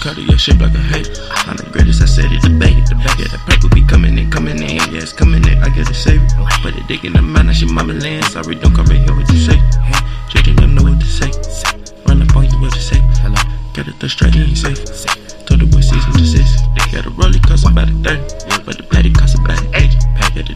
cut of your shape like a hate. I'm the greatest, I said it, debate it. Yeah, the paper be coming in, yeah, it's coming in, I gotta save it. Put it dick in the mind, now she mumbling. Sorry, don't come right here what you say. She didn't know what to say. Run up on you, what to say. Get it the straight and safe.